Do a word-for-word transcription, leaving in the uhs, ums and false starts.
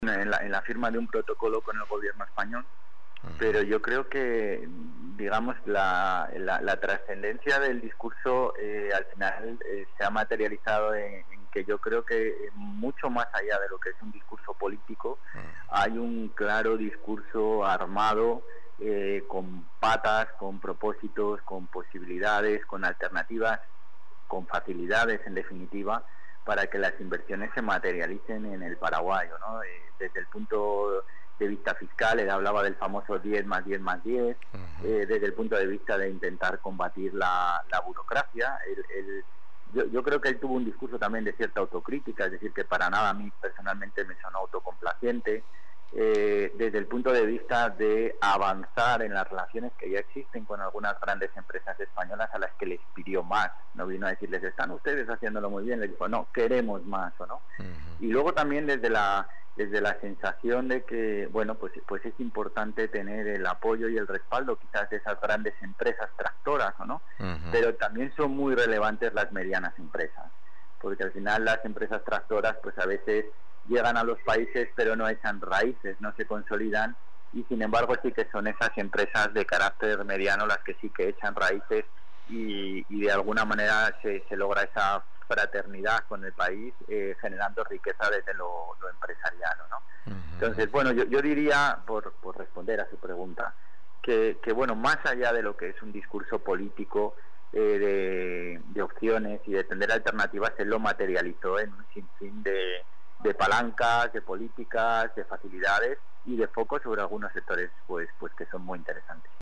en la, en la firma de un protocolo con el gobierno español, uh-huh. pero yo creo que, digamos, la, la, la trascendencia del discurso eh, al final eh, se ha materializado en, en que yo creo que mucho más allá de lo que es un discurso político, uh-huh. hay un claro discurso armado, eh, con patas, con propósitos, con posibilidades, con alternativas, con facilidades, en definitiva, para que las inversiones se materialicen en el paraguayo, ¿no? Eh, desde el punto de vista fiscal, él hablaba del famoso diez más diez más diez, uh-huh. eh, desde el punto de vista de intentar combatir la, la burocracia. El, el, yo, yo creo que él tuvo un discurso también de cierta autocrítica, es decir, que para nada a mí personalmente me sonó autocomplaciente, eh, desde el punto de vista de avanzar en las relaciones que ya existen con algunas grandes empresas españolas a las que les pidió más. No vino a decirles, están ustedes haciéndolo muy bien, les dijo, no, queremos más, ¿o no? Uh-huh. Y luego también desde la desde la sensación de que, bueno, pues pues es importante tener el apoyo y el respaldo quizás de esas grandes empresas tractoras, ¿o no? Uh-huh. Pero también son muy relevantes las medianas empresas, porque al final las empresas tractoras pues a veces llegan a los países pero no echan raíces, no se consolidan, y sin embargo sí que son esas empresas de carácter mediano las que sí que echan raíces y, y de alguna manera se, se logra esa fraternidad con el país, eh, generando riqueza desde lo, lo empresarial, ¿no? Uh-huh. Entonces, bueno, yo, yo diría, por, por responder a su pregunta, que, que bueno, más allá de lo que es un discurso político eh, de, de opciones y de tender alternativas, él lo materializó en un sinfín de, de palancas, de políticas, de facilidades y de foco sobre algunos sectores pues, pues que son muy interesantes.